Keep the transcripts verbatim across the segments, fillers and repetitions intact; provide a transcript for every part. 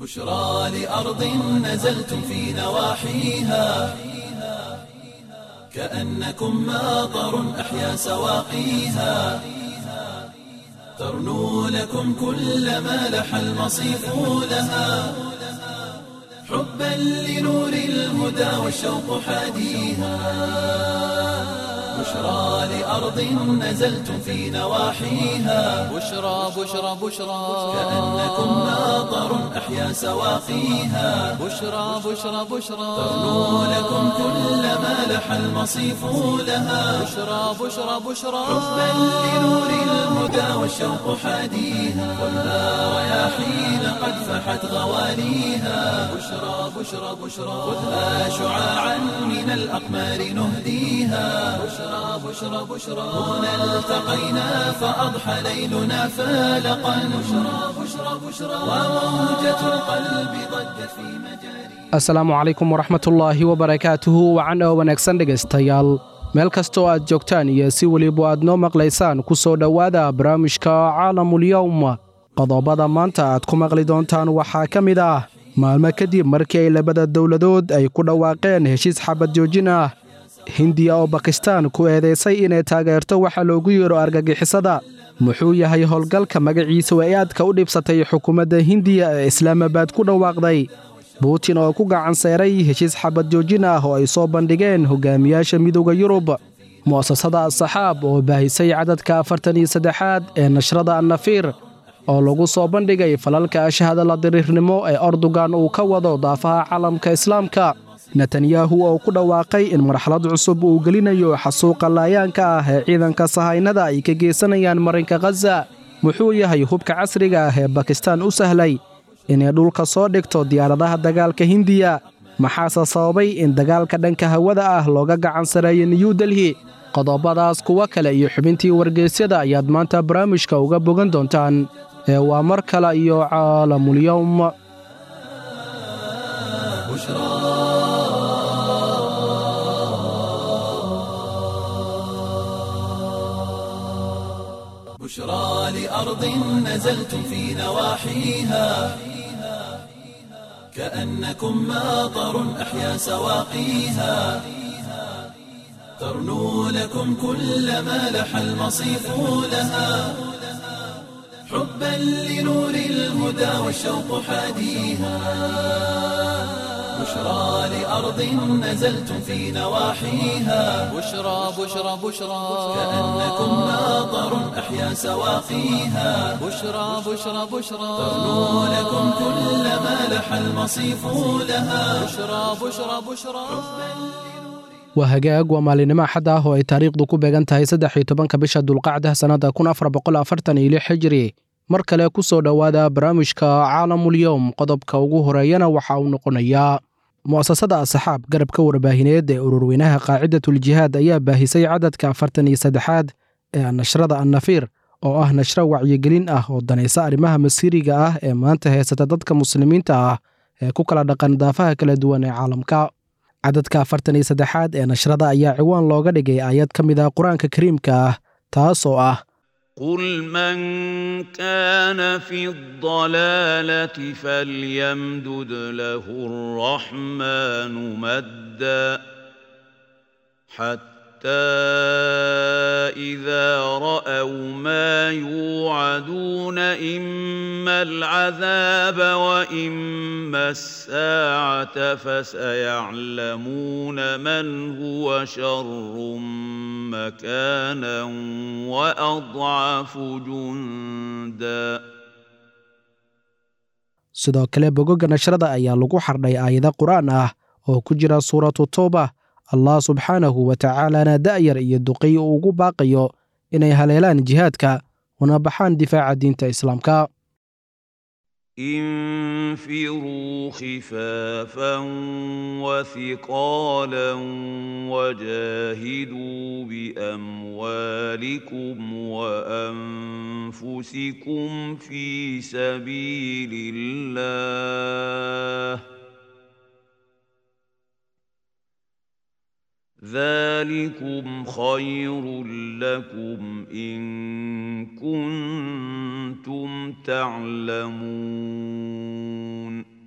بشرى لأرض نزلتم في نواحيها كأنكم ماطر أحيا سواقيها ترنو لكم كل ما لح المصيف لها حبا لنور الهدى والشوق حاديها بشرى لأرض نزلتم في نواحيها بشرى بشرى بشرى كأنكم ماطر أحيا سواقيها بشرى بشرى بشرى ترنو لكم كل ما لح المصيف لها بشرى بشرى بشرى حبا لنور الهدى والشوق حاديها والنار رياحين قد فحت غواليها بشرى بشرى بشرى خذها شعاعا من الأقمار نهديها بشرى بشرى بشرى هنا التقينا فأضحى ليلنا فالقا بشرى بشرى بشرى وموجة القلب ضجت في مجاري. asalaamu calaykum waraxmatullaahi wabarakaatuhu wacan oo wanaagsan dhegaystayaal meel kastoo aad joogtaan iyo si weliba aad noo maqlaysaan ku soo dhowaada barnaamijka caalamulyowm qodobada maanta aad ku maqli doontaan waxaa ka mid ah maalmo kadib markii ay labada dowladood ay ku dhawaaqeen heshiis xabad joojin ah hindiya oo bakistaan ku eedaysay inay taageerto waxa loogu yeero argagixisada muxuu yahay howlgalka magaciisa ee aadka u dhibsatay xukuumadda hindiya ee islaamabad ku dhawaaqday buutin oo ku gacan seeray heshiis xabad joojin ah oo ay soo bandhigeen hogaamiyaasha midowda yurub mu'asasada as-saxaab oo baahisay cadadka afartan iyo saddexaad ee nashrada annafiir oo lagu soo bandhigay falalka ashahada la diriirnimo ee Erdogan uu ka wado daafaha caalamka islaamka Netanyahu oo ku dhawaaqay in marxalad cusub uu gelinayo xasuuqa laayaanka ah ee ciidanka sahaynada ay ka geysanayaan marinka Gaza muxuu yahay hubka casriga ah ee Pakistan u sahlay inay dhulka soo dhigto diyaaradaha dagaalka Hindiya maxaa sababay in dagaalka dhanka hawada ah looga gacan sareeyo New Delhi qodobadaas kuwa kale iyo xubintii wargeysyada ayaad maanta barnaamijka uga bogan doontaan ee waa mar kale iyo caalamulyowm بشرى لأرض نزلتم في نواحيها كأنكم ماطر أحيا سواقيها ترنو لكم كل ما لح المصيف لها حبا لنور الهدى والشوق حاديها بشرى لأرض نزلتم في نواحيها بشرى بشرى بشرى كأنكم ماطر أحيا سواقيها بشرى بشرى بشرى ترنو لكم كل ما لح المصيف لها بشرى بشرى بشرى waa hagaag waa maalinimo axad ah oo ay taariikhdu ku beegan tahay saddex iyo tobanka bisha dulqacda sannada kun afar boqol afartan iyo lix hijri mar kale ku soo dhowaada barnaamijka caalamulyowm qodobka ugu horeeyana waxa uu noqonayaa mu'asasada as-saxaab garabka warbaahineed ee ururweynaha qaacidatul jihaad ayaa baahisay cadadka afartan iyo saddexaad ee nashrada annafiir oo ah nashro wacyigelin ah oo danaysa arrimaha masiiriga ah ee maanta heysata dadka muslimiinta ah ee ku kala dhaqan daafaha kala duwan ee caalamka cadadka afartan iyo saddexaad ee nashrada ayaa ciwaan looga dhigay aayad ka mid ah qur-aanka kariimka ah taas oo ah قل من كان في الضلالة فليمدد له الرحمن مدا حتى إذا رأوا ما يوعدون إما العذاب وإما الساعة فسيعلمون من هو شر مكانا وأضعف جندا sidoo kale bogoga nashrada ayaa lagu xardhay aayado quraan ah oo ku jira suuratu tawba Allah subxaanahu wa ta'aalana da'yar iyo duqay ugu baaqayo inay haleelaan jihaadka una baxaan difaaca diinta islaamka انفروا خفافا وثقالا وجاهدوا بأموالكم وأنفسكم في سبيل الله ذلكم خير لكم إن كنتم تعلمون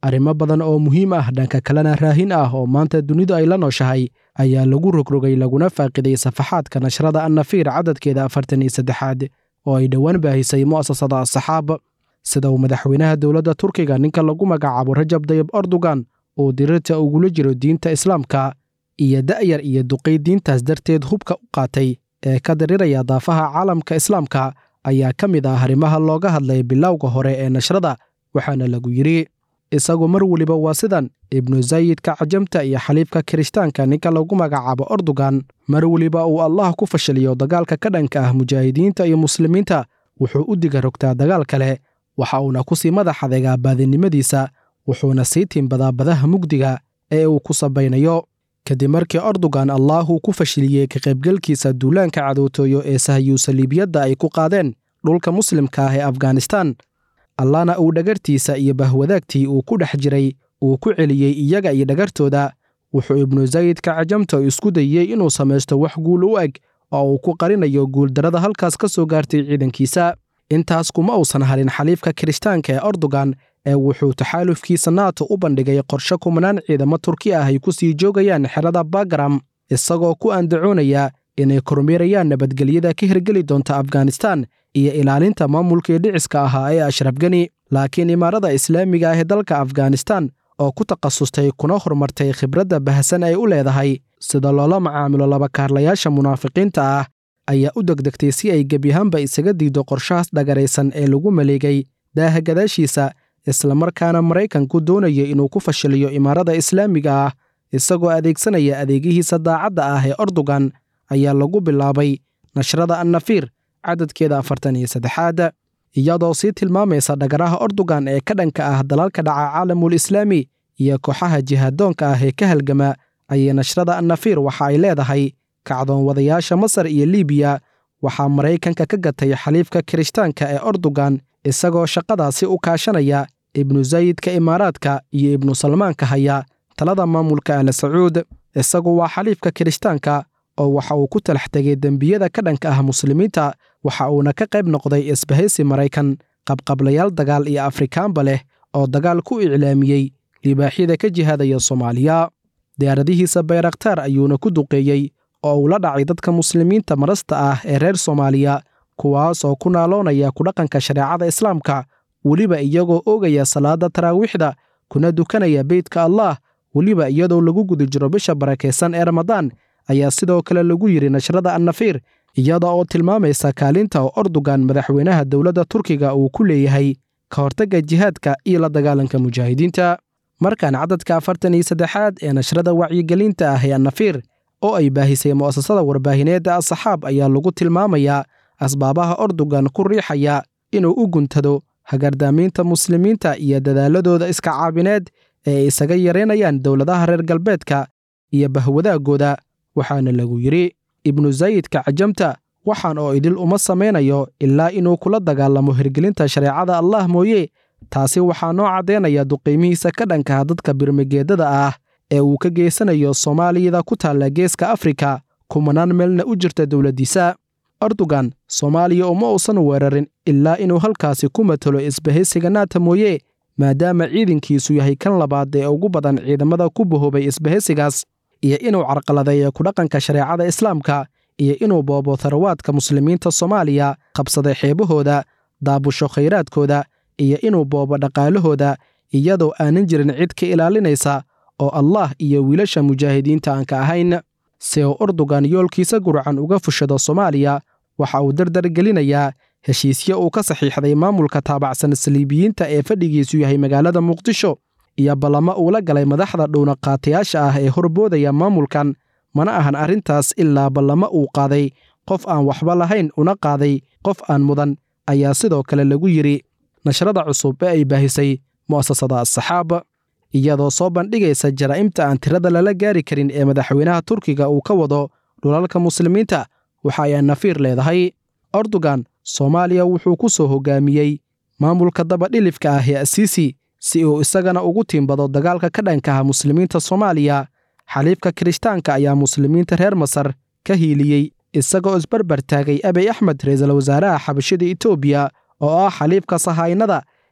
arrimo badan oo muhiim ah dhanka kalena raahin ah oo maanta dunidu ay la nooshahay ayaa lagu rogrogay laguna faaqiday safaxaadka nashrada annafiir cadadkeeda afartan iyo saddexaad oo ay dhowaan baahisay mu'asasada asxaab sida uu madaxweynaha dowladda turkiga ninka lagu magacaabo rajab dayib erdogan uu dirirta ugula jiro diinta islaamka iyo da'yar iyo duqay diintaas darteed hubka u qaatay ee ka dariraya daafaha caalamka islaamka ayaa ka mid ah arrimaha looga hadlay bilowga hore ee nashrada waxaana lagu yidhi isagu mar weliba waa sidan ibnu sayidka cajamta iyo xaliifka kirishtaanka ninka lagu magacaabo erdogan mar weliba uu allah ku fashiliyo dagaalka ka dhanka ah mujaahidiinta iyo muslimiinta wuxuu u diga rogtaa dagaal kale waxa uuna ku sii madax adeegaa baadinimadiisa wuxuuna sii tiimbadaa badaha mugdiga ee uu ku sabaynayo kadib markii erdogan allaahuu ku fashiliyey ka qaybgalkiisa duulaanka cadowtooyo ee sahyu saliibiyadda ay ku qaadeen dhulka muslimka ah ee afghanistan allahna uu dhagartiisa iyo bahwadaagtii uu ku dhex jiray uu ku celiyey iyaga iyo dhagartooda wuxuu ibnu sayidka cajamta isku dayey inuu samaysto wax guul u eg oo uu ku qarinayo guuldarrada halkaas ka soo gaartay ciidankiisa intaas kuma uusan harin xaliifka kirishtaanka ee erdogan ee wuxuu taxaalufkiisa naato u bandhigay qorshe kumanaan ciidamo turki ah ay ku sii joogayaan xerada bagaram isagoo ku andacoonaya inay kormeerayaan nabadgelyada ka hirgeli doonta afghanistan iyo ilaalinta maamulkii dhiciska ahaa ee ashraf gani laakiin imaarada islaamiga ah ee dalka afghanistan oo ku takhasustay kuna horumartay khibradda bahasan ay u leedahay sida loola macaamilo labakaarlayaasha munaafiqiinta ah ayaa u degdegtay si ay gebyahaanba isaga diido qorshahaas dhagaraysan ee lagu maleegay daaha gadaashiisa islamarkaana maraykanku doonaya inuu ku fashiliyo imaarada islaamiga ah isagoo adeegsanaya adeegihiisa daacadda ah ee erdogan ayaa lagu bilaabay nashrada annafiir cadadkeeda afartan iyo saddexaad iyadoo sii tilmaamaysa dhagaraha erdogan ee ka dhanka ah dalalka dhaca caalamul islaami iyo kooxaha jihaadoonka ah ee ka halgama ayay nashrada annafiir waxa ay leedahay kacdoon wadayaasha masar iyo liibiya waxaa maraykanka ka gatay xaliifka kirishtaanka ee erdogan isagoo shaqadaasi u kaashanaya ibnu sayidka imaaraadka iyo ibnu salmaanka haya talada maamulka ala sacuud isagu waa xaliifka kirishtaanka oo waxa uu ku talax tegay dembiyada ka dhanka ah muslimiinta waxa uuna ka qayb noqday isbahaysi maraykan qabqablayaal dagaal iyo afrikaanba leh oo dagaal ku iclaamiyey libaaxyada ka jihaadaya soomaaliya diyaaradihiisa bayraktaar ayuuna ku duqeeyey oo uu la dhacay dadka muslimiinta marasta ah ee reer soomaaliya kuwaas oo ku naaloonaya ku dhaqanka shareecada islaamka weliba iyagoo oogaya salaada taraawiixda kuna dukanaya beydka allah weliba iyadoo lagu guda jiro bisha barakaysan ee ramadaan ayaa sidoo kale lagu yidhi nashrada annafiir iyada oo tilmaamaysa kaalinta oo erdogan madaxweynaha dowladda turkiga uu ku leeyahay ka hortagga jihaadka iyo la dagaalanka mujaahidiinta markaan cadadka afartan iyo saddexaad ee nashrada wacyigelinta ah ee annafiir oo ay baahisay mu'asasada warbaahineedda asxaab ayaa lagu tilmaamayaa asbaabaha erdogan ku riixaya inuu u guntado hagardaamiinta muslimiinta iyo dadaaladooda iska caabineed ee ay isaga yaraynayaan dowladaha reer galbeedka iyo bahwadaaggooda waxaana lagu yidhi ibnu sayidka cajamta waxaan oo idil uma samaynayo ilaa inuu kula dagaalamo hirgelinta shareecada allah mooye taasi waxaa noo caddaynaya duqiimihiisa ka dhankaha dadka birmigeedada ah ee uu ka geysanayo soomaaliyada ku taalla geeska afrika kumanaan meelna u jirta dowladdiisa erdogan soomaaliya uma uusan weerarin ilaa inuu halkaasi ku matalo isbahaysiga naata mooye maadaama ciidankiisu yahay kan labaad ee ugu badan ciidamada ku bahoobay isbahaysigaas iyo inuu carqaladeeyo ku dhaqanka shareecada islaamka iyo inuu boobo tharawaadka muslimiinta soomaaliya qabsaday xeebahooda daabusho khayraadkooda iyo inuu boobo dhaqaalahooda iyadoo aanan jirin cid ka ilaalinaysa oo allah iyo wiilasha mujaahidiinta aan ka ahayn si uu erdogan yoolkiisa gurcan uga fushado soomaaliya waxa uu dardar gelinayaa heshiisyo uu ka saxiixday maamulka taabacsan saliibiyiinta ee fadhigiisu yahay magaalada muqdisho iyo ballamo uu la galay madaxda dhuwnaqaatayaasha ah ee horboodaya maamulkan mana ahan arrintaas ilaa ballamo uu qaaday qof aan waxba lahayn una qaaday qof aan mudan ayaa sidoo kale lagu yidhi nashrada cusub ee ay baahisay mu'asasada asxaab iyadoo soo bandhigaysa jaraa'imta aan tirada lala gaari karin ee madaxweynaha turkiga uu ka wado dhulalka muslimiinta waxa ay annafiir leedahay erdogan soomaaliya wuxuu ku soo hoggaamiyey maamulka dabadhilifka ah ee asiisi si uu isagana ugu tiimbado dagaalka ka dhankaha muslimiinta soomaaliya xaliifka kirishtaanka ayaa muslimiinta reer masar ka hiiliyey isagoo isbarbar taagay abiy axmed ra'iisul wasaaraha xabashida etoobiya oo ah xaliifka sahaynada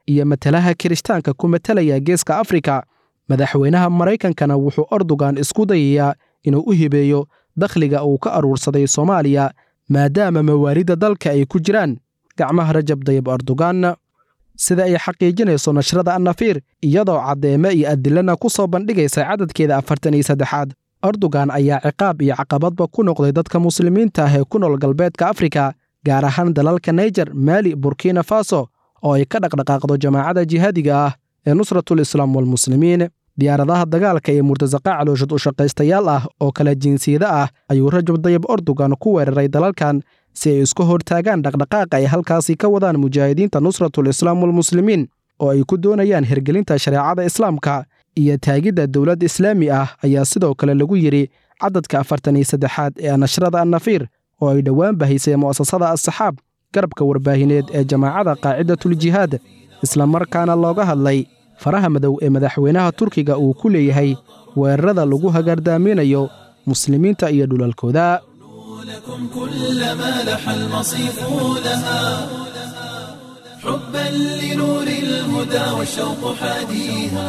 iyo matalaha kirishtaanka ku matalaya geeska afrika madaxweynaha maraykankana wuxuu erdogan isku dayayaa inuu u hibeeyo dakhliga uu ka aruursaday soomaaliya maadaama mawaalidda dalka ay ku jiraan gacmaha rajab dayib erdogan sida ay xaqiijinayso nashrada annafiir iyadoo caddeeme iyo adilana ku soo bandhigaysa cadadkeeda afartan iyo saddexaad erdogan ayaa ciqaab iyo caqabadba ku noqday dadka muslimiinta ah ee ku nool galbeedka afrika gaar ahaan dalalka naijer maali burkina faso oo ay ka dhaqdhaqaaqdo jamaacadda jihaadiga ah ee nusratul islaam walmuslimiin diyaaradaha dagaalka ee murtasaqa calooshad u shaqaystayaal ah oo kala jinsiyada ah ayuu rajab dayib erdogan ku weeraray dalalkan si ay isku hortaagaan dhaqdhaqaaqa ay halkaasi ka wadaan mujaahidiinta nusratul islaam walmuslimiin oo ay ku doonayaan hirgelinta shareecada islaamka iyo taagidda dowlad islaami ah ayaa sidoo kale lagu yidhi cadadka afartan iyo saddexaad ee nashrada annafiir oo ay dhowaan bahisay mu'asasada as-saxaab garabka warbaahineed ee jamaacada qaacidatuljihaad islamarkaana looga hadlay faraha madow ee madaxweynaha turkiga uu ku leeyahay weerarada lagu hagaardaaminayo muslimiinta iyo dhulalkooda لكم كل ما لح المصيف لها حبا لنور الهدى والشوق حاديها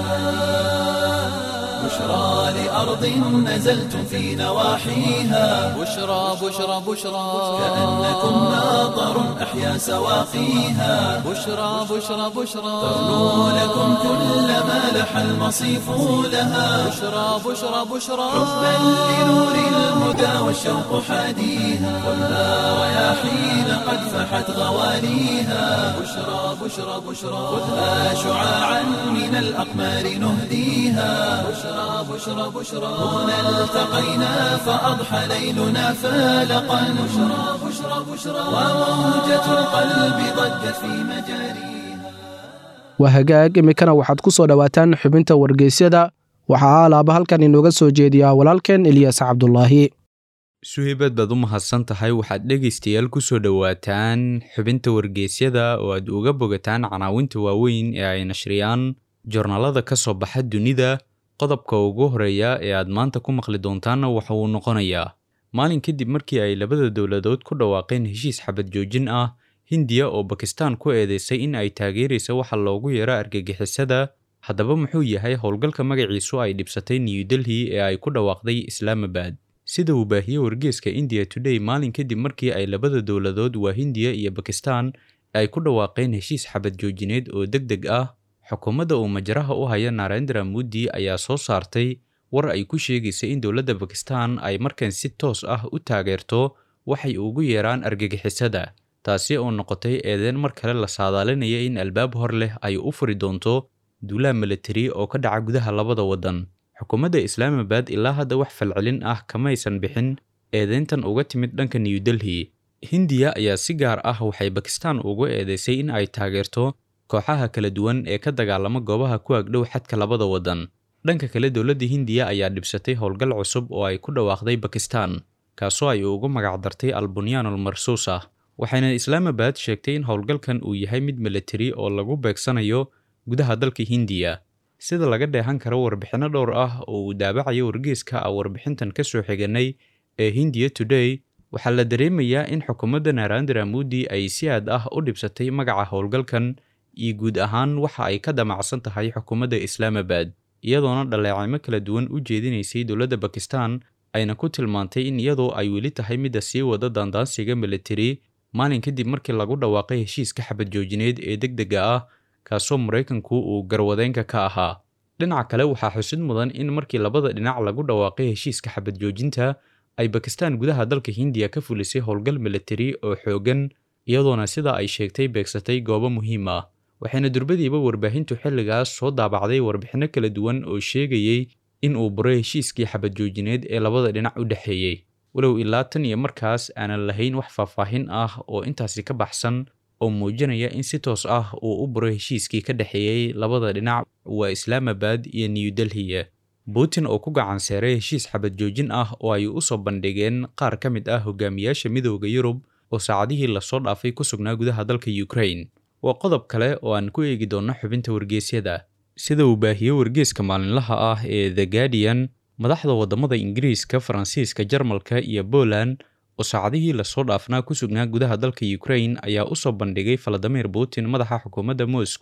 بشرى لأرض نزلتم في نواحيها بشرى بشرى بشرى كأنكم ماطر أحيا سواقيها بشرى بشرى بشرى تغنو لكم كل ما لح المصيف لها بشرى بشرى بشرى حبا لنور الهدى والشوق حاديها خذها رياحين قد فحت غواليها بشرى بشرى بشرى خذها شعاعا من الأقمار نهديها بشرى بشرى بشرى هنا التقينا فأضحى ليلنا فالقا بشرى بشرى بشرى وموجة القلب ضجت في مجاريها wahagaag imikana waxaad ku soo dhowaataan xubinta wargeysyada waxaa alaaba halkan inooga soo jeediyaa walaalkeen Ilyas Cabdullaahi suhibad baad u mahadsan tahay waxaad dhegaystayaal ku soo dhowaataan xubinta wargeysyada oo aad uga bogataan canaawinta waaweyn ee ay nashriyaan joornaalada ka soo baxa dunida qodobka ugu horeeya ee aad maanta ku maqli doontaanna waxa uu noqonayaa maalin kadib markii ay labada dowladood ku dhawaaqeen heshiis xabad joojin ah hindiya oo bakistaan ku eedeysay in ay taageeraysa waxa loogu yeero argagixisada haddaba muxuu yahay howlgalka magaciisu ay dhibsatay new delhi ee ay ku dhawaaqday islaamabad sida uu baahiyey wargeyska india today maalin kadib markii ay labada dowladood waa hindiya iyo bakistaan ay ku dhawaaqeen heshiis xabad joojineed oo degdeg ah xukuumadda uu majaraha u haya Narendra Modi ayaa soo saartay war ay ku sheegaysa in dowladda Pakistan ay markan si toos ah u taageerto waxay ugu yeeraan argagixisada taasi oo noqotay eedeyn mar kale la saadaalinaya in albaab hor leh ay u furi doonto duulaan military oo ka dhaca gudaha labada wadan xukuumadda Islaamabad ilaa hadda wax falcelin ah kamaysan bixin eedeyntan uga timid dhanka New Delhi Hindiya ayaa si gaar ah waxay Pakistan ugu eedeysay in ay taageerto kooxaha kala duwan ee ka dagaalama goobaha ku agdhow xadka labada wadan dhanka kale dowladda Hindiya ayaa dhibsatay howlgal cusub oo ay ku dhawaaqday Pakistan kaasoo ay ugu magac dartay Al-Bunyan al-Marsusa waxayna Islaamabad sheegtay in howlgalkan uu yahay mid military oo lagu beegsanayo gudaha dalka Hindiya sida laga dheehan karo warbixino dhowr ah oo uu daabacayo wargeyska ah warbixintan ka soo xiganay ee India Today waxaa la dareemayaa in xukuumadda Narendra Modi ay si aad ah u dhibsatay magaca howlgalkan iyo guud ahaan waxa ay ka damacsan tahay xukuumadda Islaamabad iyadoona dhaleecimo kala duwan u jeedinaysay dowladda Pakistan ayna ku tilmaantay in iyadoo ay weli tahay mid sii wada dandaansiga military maalin kadib markii lagu dhawaaqay heshiiska xabad joojineed ee degdega ah kaasoo Mareykanku uu garwadeenka ka ahaa dhinaca kale waxaa xusid mudan in markii labada dhinac lagu dhawaaqay heshiiska xabad joojinta ay Pakistan gudaha dalka Hindiya ka fulisay howlgal military oo xoogan iyadoona sida ay sheegtay beegsatay goobo muhiim ah waxayna durbadiiba warbaahintu xilligaas soo daabacday warbixino kala duwan oo sheegayay in uu buray heshiiskii xabad joojineed ee labada dhinac u dhaxeeyay walow ilaa tan iyo markaas aanan lahayn wax faahfaahin ah oo intaasi ka baxsan oo muujinaya in si toos ah uu u buray heshiiskii ka dhaxeeyay labada dhinac waa Islaamabad iyo New Delhi Putin oo ku gacan saaray heshiis xabad joojin ah oo ay u soo bandhigeen qaar ka mid ah hogaamiyaasha midowga Yurub oo saacadihii la soo dhaafay ku sugnaa gudaha dalka Ukraine waa qodob kale oo aan ku eegi doono xubinta wargeysyada sida uu baahiyey wargeyska maalinlaha ah ee The Guardian madaxda wadamada Ingiriiska, Faransiiska, Jarmalka iyo Poland oo saacadihii la soo dhaafnaa ku sugnaa gudaha dalka Ukraine ayaa u soo bandhigay Vladimir Putin madaxa xukuumadda Moscow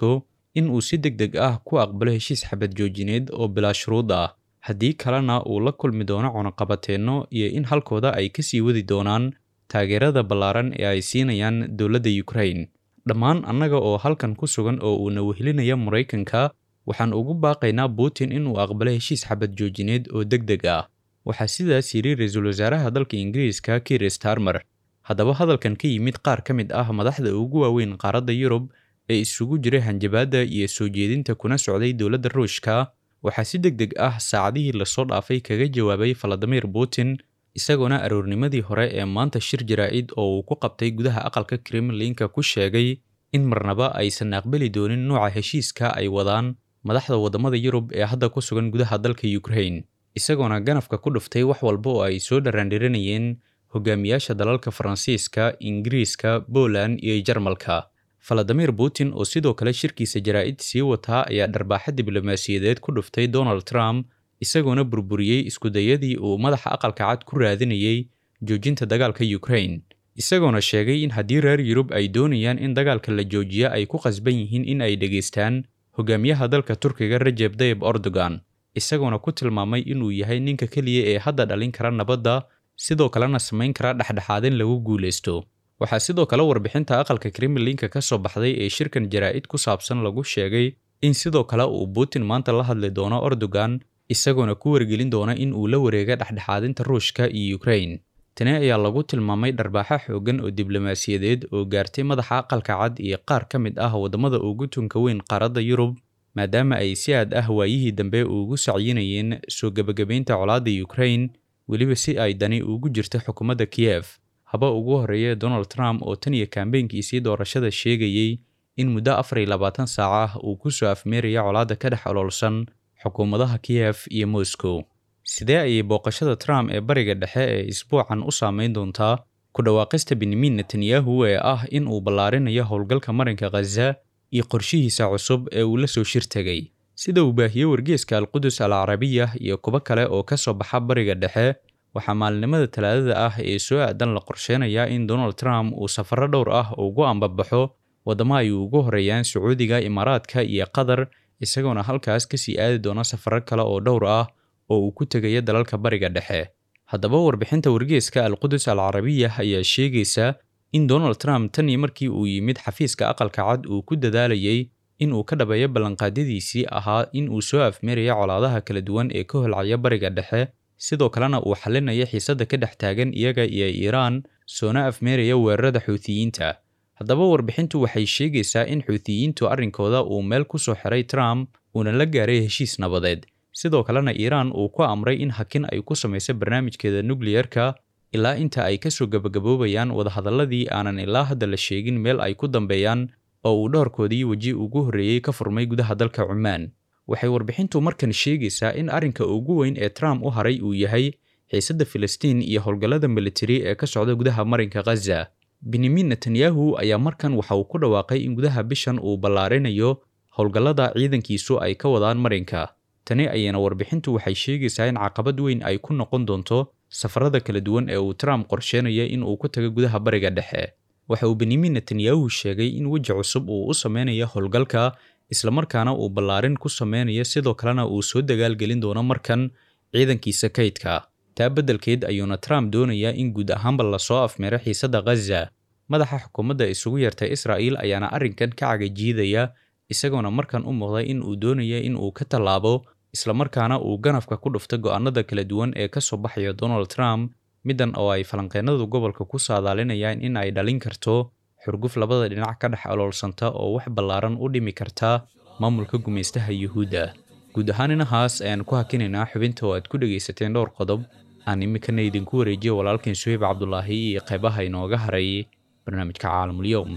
in uu si deg deg ah ku aqbalo heshiis xabad joojineed oo bilaa shuruud ah, haddii kalena uu la kulmi doono cunaqabateenno iyo in halkooda ay ka sii wadi doonaan taageerada ballaaran ee ay siinayaan dowladda Ukraine. Dhammaan annaga oo halkan ku sugan oo uuna wehelinaya Maraykanka waxaan ugu baaqaynaa Putin inuu aqbalo heshiis xabad joojineed oo degdeg ah. Waxaa sidaas yiri ra'iisul wasaaraha dalka Ingiriiska Keir Starmer. Haddaba hadalkan ka yimid qaar ka mid ah madaxda ugu waaweyn qaaradda Yurub ee isugu jiray hanjabaadda iyo soo jeedinta kuna socday dowladda Ruushka, waxaa si degdeg ah saacadihii la soo dhaafay kaga jawaabay Vladimir Putin, isagoona aroornimadii hore ee maanta shir jaraa'id oo uu ku qabtay gudaha aqalka Kremlin-ka ku sheegay in marnaba aysan aqbali doonin nooca heshiiska ay wadaan madaxda wadamada Yurub ee hadda ku sugan gudaha dalka Ukraine, isagoona ganafka ku dhuftay wax walba oo ay soo dharandiranayeen hogaamiyaasha dalalka Faransiiska, Ingiriiska, Poland iyo Jarmalka. Vladimir Putin oo sidoo kale shirkiisa jaraa'id sii wataa ayaa dharbaaxa diblomaasiyadeed ku dhuftay Donald Trump, isagoona burburiyey iskudayadii uu madaxa aqalka cad ku raadinayay joojinta dagaalka Ukraine, isagoona sheegay in haddii reer Yurub ay doonayaan in dagaalka la joojiyo ay ku qasban yihiin in ay dhageystaan hogaamiyaha dalka Turkiga Recep Tayyip Erdogan, isagoona ku tilmaamay inuu yahay ninka kaliya ee hadda dhalin kara nabadda, sidoo kalena samayn kara dhexdhexaadin lagu guuleysto. Waxaa sidoo kale warbixinta aqalka Kremlin-ka ka soo baxday ee shirkan jaraa'id ku saabsan lagu sheegay in sidoo kale uu Putin maanta la hadli doono Erdogan, isagoona ku wargelin doona in uu la wareega dhexdhexaadinta Ruushka iyo Ukraine. Tani ayaa lagu tilmaamay dharbaaxa xooggan oo diblomaasiyadeed oo gaartay madaxa aqalka cad iyo qaar ka mid ah wadamada ugu tunka weyn qaaradda Yurub, maadaama ay si aad ah waayihii dambe ugu sacyinayeen soo gabagabaynta colaadda Ukraine, weliba si ay dani ugu jirta xukuumadda Kiev. Haba ugu horeeya Donald Trump oo tan iyo kaambeynkiisii doorashada sheegayay in muddo afar iyo labaatan saac ah uu ku soo afmeeraya colaadda ka dhex ololsan xukuumadaha Kiev iyo Moscow. Sidee ayay booqashada Trump ee bariga dhexe ee isbuucan u saameyn doontaa ku dhawaaqista Benjamin Netanyahu ee ah in uu ballaarinayo howlgalka marinka Gaza iyo qorshihiisa cusub ee uu la soo shir tagay? Sida uu baahiyey wargeyska Al-Qudus Al-Carabiya iyo kuwa kale oo ka soo baxa bariga dhexe, waxaa maalinimada Talaadada ah ee soo aadan la qorsheynayaa in Donald Trump uu safarro dhowr ah ugu ambabaxo wadamo ay ugu horeeyaan Sacuudiga, Imaaraadka iyo Qatar, isagoona halkaas ka sii aadi doona safarro kale oo dhowr ah oo uu ku tegaya dalalka bariga dhexe. Haddaba warbixinta wargeyska Al-Qudus Al-Carabiya ayaa sheegaysa in Donald Trump tan iyo markii uu yimid xafiiska aqalka cad uu ku dadaalayay in uu ka dhabeeyo ballanqaadyadiisii ahaa in uu soo afmeerayo colaadaha kala duwan ee ka holcaya bariga dhexe, sidoo kalena uu xalinaya xiisadda ka dhex taagan iyaga iyo Iiraan, soona afmeeraya weerarada Xuutiyiinta. Haddaba warbixintu waxay sheegaysaa in Xuutiyiintu arrinkooda uu meel ku soo xiray Trump uuna la gaaray heshiis nabadeed, sidoo kalena Iiraan uu ku amray in hakin ay ku samayso barnaamijkeeda nukliyeerka ilaa inta ay ka soo gabagaboobayaan wadahadalladii aanan ilaa hadda la sheegin meel ay ku dambeeyaan oo uu dhowrkoodii weji ugu horreeyay ka furmay gudaha dalka Cumaan. Waxay warbixintu markan sheegaysaa in arrinka ugu weyn ee Trump u haray uu yahay xiisadda Filistiin iyo howlgallada militari ee ka socda gudaha marinka Gaza. Benjamin Netanyahu ayaa markan waxa uu ku dhawaaqay in gudaha bishan uu ballaarinayo howlgallada ciidankiisu ay ka wadaan marinka. Tani ayana warbixintu waxay sheegaysaa in caqabad weyn ay ku noqon doonto safarada kala duwan ee uu Trump qorsheenayo in uu ku tago gudaha bariga dhexe. Waxa uu Benjamin Netanyahu sheegay in weji cusub uu u sameynayo howlgalka, isla markaana uu ballaarin ku sameynayo, sidoo kalena uu soo dagaalgelin doono markan ciidankiisa kaydka. Taa beddelkeed ayuuna Trump doonayaa in guud ahaanba la soo afmeero xiisadda Gaza. Madaxa xukuumadda isugu yartay Israa'iil ayaana arrinkan ka cagajiidaya, isagoona markan u muuqday in uu doonayo in uu ka tallaabo, isla markaana uu ganafka ku dhufto go'aanada kala duwan ee ka soo baxaya Donald Trump, middan oo ay falanqeennadu gobolka ku saadaalinayaan in ay dhalin karto xurguf labada dhinac ka dhex oloolsanta oo wax ballaaran u dhimi karta maamulka gumaystaha Yuhuudda. Guud ahaan inahaas ayaan ku hakinaynaa xubinta oo aad ku dhegaysateen dhowr qodob. aan iminkana idinku wareejiyo walaalkeen Suhayb Cabdulaahi iyo qaybaha inooga haray barnaamijka Caalamul-Yawm.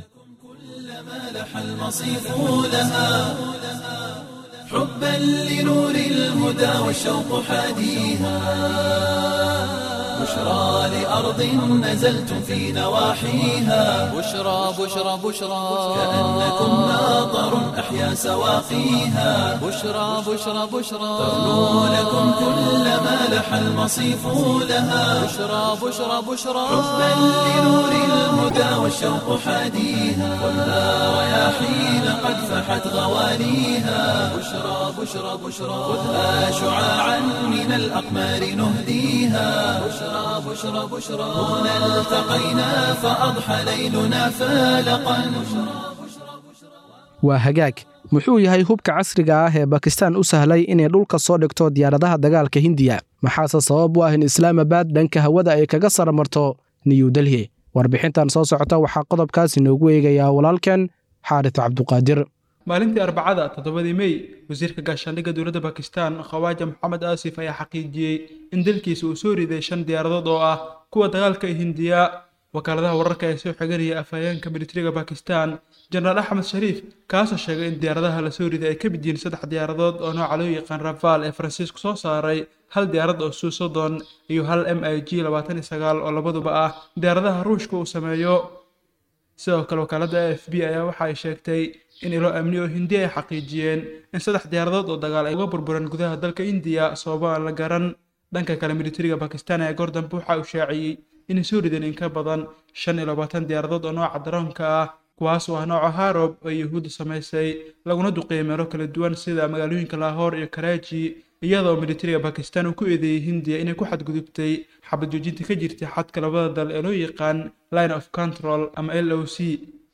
حبا لنور الهدى والشوق حاديها بشرى لأرض نزلتم في نواحيها بشرى بشرى بشرى كأنكم ماطر أحيا سواقيها بشرى بشرى بشرى ترنو لكم كل ما لح المصيف لها بشرى بشرى بشرى حبا لنور الهدى والشوق حاديها ولا رياحين قد فحت غواليها بشرى بشرى بشرى خذها شعاعا من الأقمار نهديها بشرى بشرى بشرى هنا التقينا فأضحى ليلنا فالقا waa hagaag muxuu yahay hubka casriga ah ee bakistan u sahlay inay dhulka soo dhigto diyaaradaha dagaalka hindiya maxaase sabab u ah in islaamabad dhanka hawada ay kaga saramarto new delhi warbixintan soo socota waxaa qodobkaas inoogu eegayaa walaalkan xaaris cabduqaadir maalintii arbacada toddobadii mey wasiirka gaashaandhigga dowladda bakistan khawaaja maxamed aasif ayaa xaqiijiyey in dalkiisa uu soo riday shan diyaaradood oo ah kuwa dagaalka ee hindiya wakaaladaha wararka ee soo xiganaya afhayeenka militariga bakistan jenaraal axmed shariif kaasoo sheegay in diyaaradaha la soo riday ay ka mid yihiin saddex diyaaradood oo nooca loo yaqaan rafaal ee faransiisku soo saaray hal diyaarad oo suu soddon iyo hal m i g labaatan iyo sagaal oo labaduba ah diyaaradaha ruushka uu sameeyo sidoo kale wakaaladda a f b ayaa waxa ay sheegtay in ilo amni oo hindiya ay xaqiijiyeen in saddex diyaaradood oo dagaal ay uga burbureen gudaha dalka indiya sababo aan la garan dhanka kale militariga bakistan ee goordambe waxa uu shaaciyey inay soo rideen in ka badan shan iyo labaatan diyaaradood oo nooca daroonka ah kuwaas oo ah nooca harob oo yuhuudda samaysay laguna duqeeyay meelo kala duwan sida magaalooyinka lahore iyo karaaji iyadoo militariga bakistan uu ku eedeeyey hindiya inay ku xadgudubtay xabad joojinta ka jirtay xadka labada dal ee loo yaqaan line of control ama l o c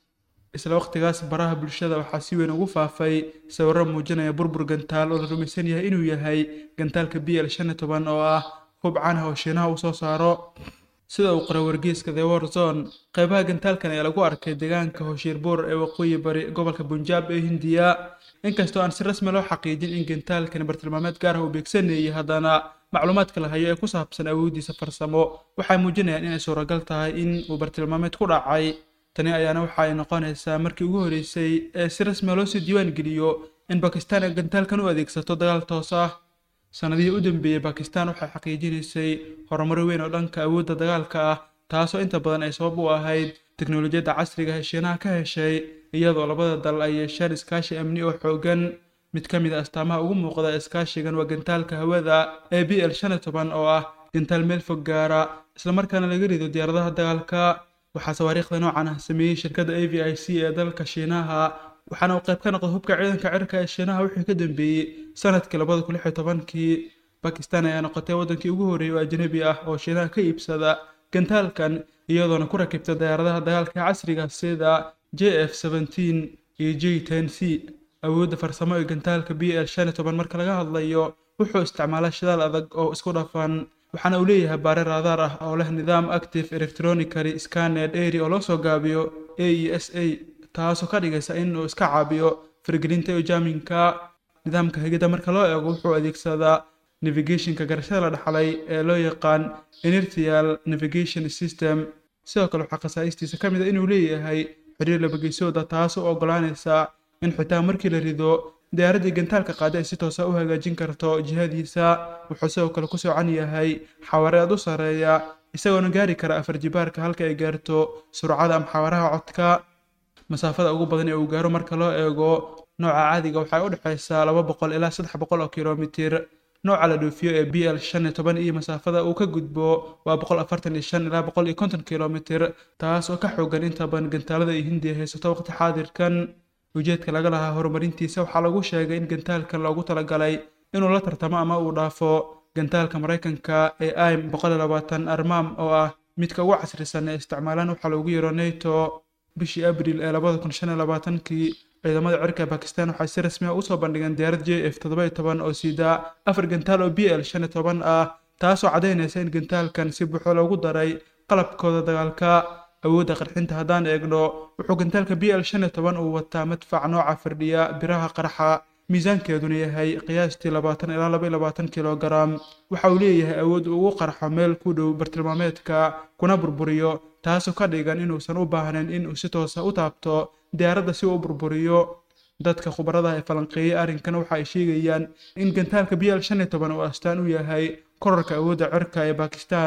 isla waqtigaas baraha bulshada waxaa si weyn ugu faafay sawirro muujinaya burbur gantaal oo la rumaysan yahay inuu yahay gantaalka b l shan iyo toban oo ah hub canaha oo shiinaha uu soo saaro sida uu qoray wargeyska the war zone qaybaha gantaalkan ayaa lagu arkay deegaanka hoshiirbuur ee waqooyi bari gobolka bunjaab ee hindiya inkastoo aan si rasmi loo xaqiijin in gantaalkani bartilmaameed gaar ah uu beegsanayay haddana macluumaadka la hayo ee ku saabsan awooddiisa farsamo waxay muujinayaan inay suuragal tahay in uu bartilmaameed ku dhacay tani ayaana waxa ay noqonaysaa markii ugu horreysay ee si rasmi loo sii diiwaan geliyo in bakistan ay gantaalkan u adeegsato dagaal toos ah sanadihii u dambeeyey bakistan waxay xaqiijinaysay horumar weyn oo dhanka awoodda dagaalka ah taasoo inta badan ay sabab u ahayd teknolojiyadda casriga ee shiinaha ka heshay iyadoo labada dal ay yeesheen iskaashi amni oo xoogan mid ka mid a astaamaha ugu muuqda iskaashigan waa gantaalka hawada ee b l shan iyo toban oo ah gantaal meel fog gaara islamarkaana laga rido diyaaradaha dagaalka waxaa sawaariikhda noocan ah sameeyey shirkadda a v i c ee dalka shiinaha waxaana uu qayb ka noqday hubka ciidanka cirka ee shiinaha wixii ka dambeeyey sanadkii labada kun lix iyo tobankii bakistan ayaa noqotay waddankii ugu horreeyay oo ajnabi ah oo shiinaha ka iibsada gantaalkan iyadoona ku rakibta diyaaradaha dagaalka casriga sida j f seventeen iyo j ten c awoodda farsamo ee gantaalka b l shan iyo toban marka laga hadlayo wuxuu isticmaalaa shidaal adag oo isku dhafan waxaana uu leeyahay baare raadaar ah oo leh nidaam active electronically scanned area oo loo soo gaabiyo a e s a taasoo ka dhigaysa in uu iska caabiyo faragelinta iyo jaaminka nidaamka higida marka loo eego wuxuu adeegsadaa navigationka garashada la dhaxlay ee loo yaqaan inertial navigation system sidoo kale waxaa khasaa'istiisa ka mid a inuu leeyahay xiriir labageysooda taasoo u oggolaanaysa in xitaa markii la rido diyaaraddii gantaalka qaada ay si toosa u hagaajin karto jihadiisa wuxuu sidoo kale ku soocan yahay xawaare aad u sarreeya isagoona gaari kara afar jibaarka halka ay gaarto surcada ama xawaaraha codka masaafada ugu badan ee uu gaaro marka loo eego nooca caadiga waxay u dhexaysaa laba boqol ilaa saddex boqol oo kilomitir nooca la dhoofiyo ee b l shan iyo toban iyo masaafada uu ka gudbo waa boqol afartan iyo shan ilaa boqol iyo konton kilomitir taas oo ka xoogan inta badan gantaalada ay hindiya haysato waqti xaadirkan ujeedka laga lahaa horumarintiisa waxaa lagu sheegay in gantaalkan loogu talagalay inuu la tartamo ama uu dhaafo gantaalka maraykanka ee im boqol iyo labaatan armaam oo ah midka ugu casrisan ee isticmaalaan waxaa loogu yeero nato bishii abriil ee labada kun shan iyo labaatankii ciidamada cirka bakistan waxay si rasmi ah usoo bandhigeen diyaarad j f toddoba iyo toban oo sida afar gantaal oo b l shan iyo toban ah taasoo caddaynaysa in gantaalkan si buuxda loogu daray qalabkooda dagaalka awoodda qarxinta haddaan eegno wuxuu gantaalka b l shan iyo toban uu wataa madfac nooca firdhiya biraha qarxa miisaankeeduna yahay qiyaastii labaatan ilaa laba iyo labaatan kilogaram waxa uu leeyahay awood uu ugu qarxo meel ku dhow bartilmaameedka kuna burburiyo taasoo ka dhigan inuusan u baahnayn inuu si toosa u taabto diyaaradda si uu u burburiyo dadka khubarada ee falanqeeyay arrinkan waxa ay sheegayaan in gantaalka b l shan iyo toban uu astaan u yahay korarka awoodda cirka ee bakistan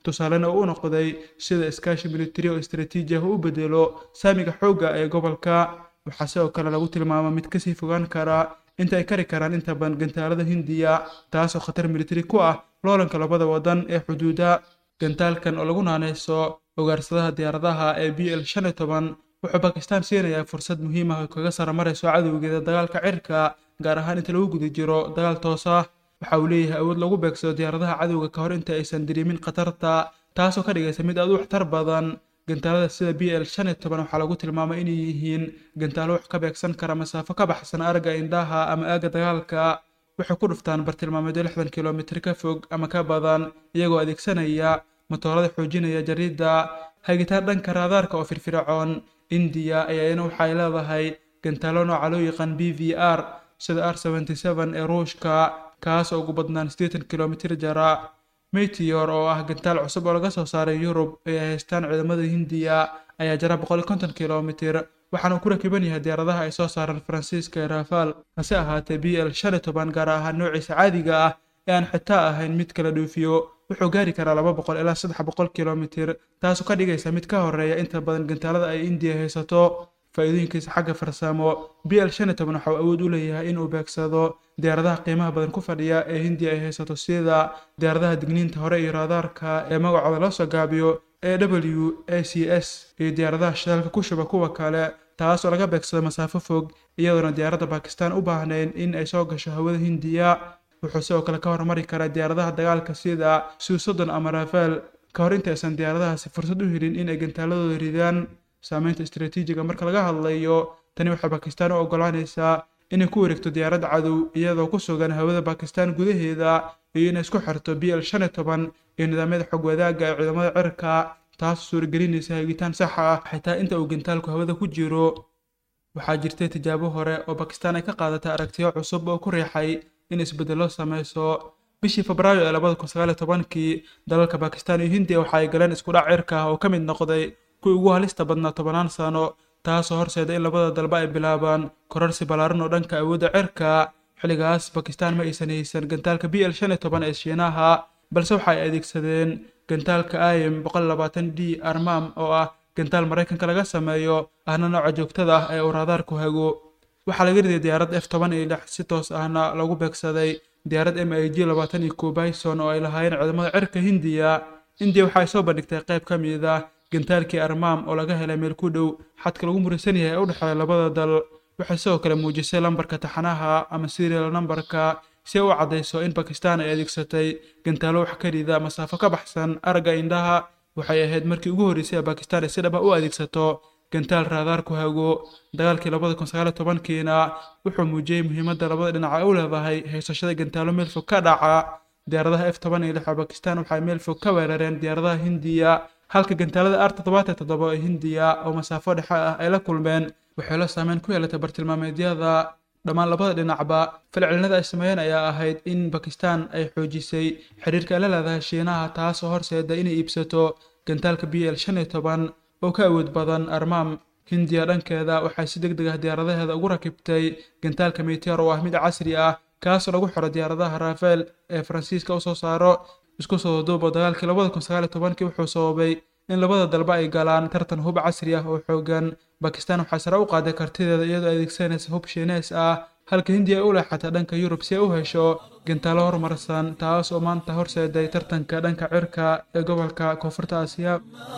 tusaalena uu u noqday sida iskaashi militari oo istaraatiiji ah u bedelo saamiga xoogga ee gobolka. waxaa sidoo kale lagu tilmaama mid kasii fogaan kara inta ay kari karaan inta badan gantaalada Hindiya, taasoo khatar militari ku ah loolanka labada wadan ee xuduuda. gantaalkan oo lagu naanayso ugaarsadaha diyaaradaha ee B L shan iyo toban wuxuu Pakistan siinayaa fursad muhiim ah oo kaga saramarayso cadowgeeda dagaalka cirka, gaar ahaan inta lagu guda jiro dagaal toos ah. waxa uu leeyahay awood lagu beegsado diyaaradaha cadowga ka hor inta aysan dareemin khatarta, taasoo ka dhigaysa mid aad u waxtar badan. gantaalada sida B L shan iyo toban waxaa lagu tilmaamay inay yihiin gantaalo wax ka beegsan kara masaafo ka baxsan aragga indhaha ama aagga dagaalka. waxay ku dhuftaan bartilmaameedyo lixdan kiiloomitir ka fog ama ka badan, iyagoo adeegsanaya matoorada xoojinaya jaridda. hagitaan dhanka raadaarka oo firfircoon. India ayaana waxay leedahay gantaalo nooca loo yaqaan B V R sida R seventy-seven ee Ruushka, kaas oo ugu badnaan siddeetan kiiloomitir jara. Meteor oo ah gantaal cusub oo laga soo saaray Yurub ee ay haystaan ciidamada Hindiya ayaa jara boqol iyo konton kiiloomitir, waxaana ku rakiban yahay diyaaradaha ay soo saaraan Faransiiska ee Rafale. hase ahaatee B L shan iyo toban gaar ahaan noociisa caadiga ah ee aan xitaa ahayn mid kala dhoofiyo wuxuu gaari karaa laba boqol ilaa saddex boqol kiiloomitir, taasoo ka dhigaysa mid ka horeeya inta badan gantaalada ay India haysato. faa'iidooyinkiisa xagga farsamo, B L shan iyo toban waxa uu awood u leeyahay inuu beegsado diyaaradaha qiimaha badan ku fadhiya ee Hindiya ay haysato, sida diyaaradaha digniinta hore iyo raadaarka ee magacooda loo soo gaabiyo A W A C S iyo diyaaradaha shidaalka ku shuba kuwa kale, taasoo laga beegsado masaafo fog iyadoona diyaaradda Pakistan u baahnayn in ay soo gasho hawada Hindiya. wuxuu sidoo kale ka hormari karaa diyaaradaha dagaalka sida Su soddon ama Rafale ka hor inta aysan diyaaradahaasi fursad u helin in ay gantaaladooda ridaan. saamaynta istaraatiijiga marka laga hadlayo, tani waxay Pakistan u oggolaanaysaa inay ku wareegto diyaaradda cadow iyadoo ku sugan hawada Pakistan gudaheeda, iyo inay isku xirto B L shan iyo toban iyo nidaamyada xog wadaagga ee ciidamada cirka, taasoo suuragelinaysa hagitaan sax ah xitaa inta uu gantaalku hawada ku jiro. waxaa jirtay tijaabo hore oo Pakistan ay ka qaadatay aragtiyo cusub oo ku riixay in isbeddello samayso. bishii Febraayo ee laba kun sagaal iyo tobankii, dalalka Pakistan iyo Hindiya waxa ay galeen isku dhac cirka ah oo ka mid noqday kuwii ugu halista badnaa tobanaan sano, taasoo horseeda in labada dalba ay bilaabaan kororsi ballaaran oo dhanka awoodda cirka. xilligaas Pakistan ma aysan haysan gantaalka B L shan iyo toban ee Shiinaha, balse waxa ay adeegsadeen gantaalka I M boqol iyo labaatan D Armam oo ah gantaal Maraykanka laga sameeyo, ahna nooca joogtada ah ee uu raadaarku hago. waxaa laga riday diyaarad F toban iyo lix si toos ahna lagu beegsaday diyaarad M I G labaatan iyo kow Bison oo ay lahaayeen ciidamada cirka Hindiya. India waxay soo bandhigtay qayb ka mid ah gantaalkii Armam oo laga helay meel ku dhow xadka lagu murisan yahay ee u dhexeeya labada dal. waxay sidoo kale muujisay lambarka taxanaha ama serial numberka si ay u caddayso in Pakistan ay adeegsatay gantaalo wax ka rida masaafo ka baxsan aragga indhaha. waxay ahayd markii ugu horreysay ee Pakistan ay si dhab ah u adeegsato gantaal raadaarku hago. dagaalkii laba kun sagaal iyo tobankiina wuxuu muujiyey muhiimadda labada dhinac ay u leedahay haysashada gantaalo meel fog ka dhaca. diyaaradaha F toban iyo lix ee Pakistan waxay meel fog ka weerareen diyaaradaha Hindiya, halka gantaalada R toddobaatan iyo toddoba ee Hindiya oo masaafo dhexe ah ay la kulmeen. waxay la saameyn ku yeelatay bartilmaameedyada dhammaan labada dhinacba. falcelinada ay sameeyeen ayaa ahayd in Pakistan ay xoojisay xiriirka ay la leedahay Shiinaha, taasoo horseeda inay iibsato gantaalka B L shan iyo toban oo ka awood badan Armam. Hindiya dhankeeda waxay si degdeg ah diyaaradaheeda ugu rakibtay gantaalka Meteor oo ah mid casri ah, kaasoo lagu xiro diyaaradaha Rafale ee Faransiiska u soo saaro. isku soo duubo dagaalkii laba kun sagaal iyo tobankii wuxuu sababay in labada dalba ay galaan tartan hub casri ah oo xoogan. Pakistan waxay sare u qaaday kartideeda iyadoo adeegsanaysa hub Shiinees ah, halka Hindiya ay u leexatay dhanka Yurub si ay u hesho gantaalo horumarsan, taas oo maanta horseeday tartanka dhanka cirka ee gobolka Koonfurta Aasiya.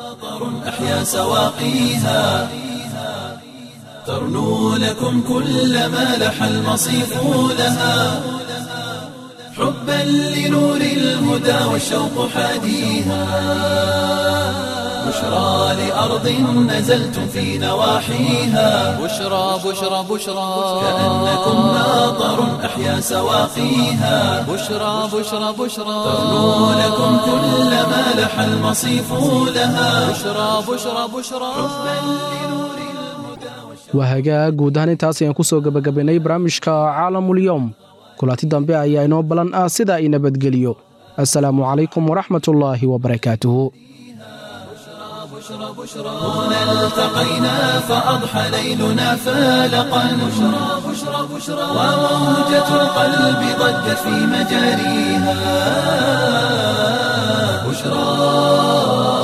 أحيا سواقيها ترنو لكم كل ما لح المصيف لها حبا لنور الهدى والشوق حاديها بشرى لأرض نزلتم في نواحيها بشرى بشرى بشرى كأنكم ماطر أحيا سواقيها بشرى بشرى بشرى ترنو لكم كل ما لح المصيف لها بشرى بشرى بشرى waa hagaag guud ahaan intaas ayaan ku soo gebagabaynay barnaamijka caalamulyoom. kulanti dambe ayaa inoo ballan ah sida ay nabadgeliyo. assalaamu calaykum waraxmatullaahi wabarakaatuhu. هنا التقينا فأضحى ليلنا فالقا بشرى بشرى بشرى وموجة القلب ضجت في مجاريها. بشرى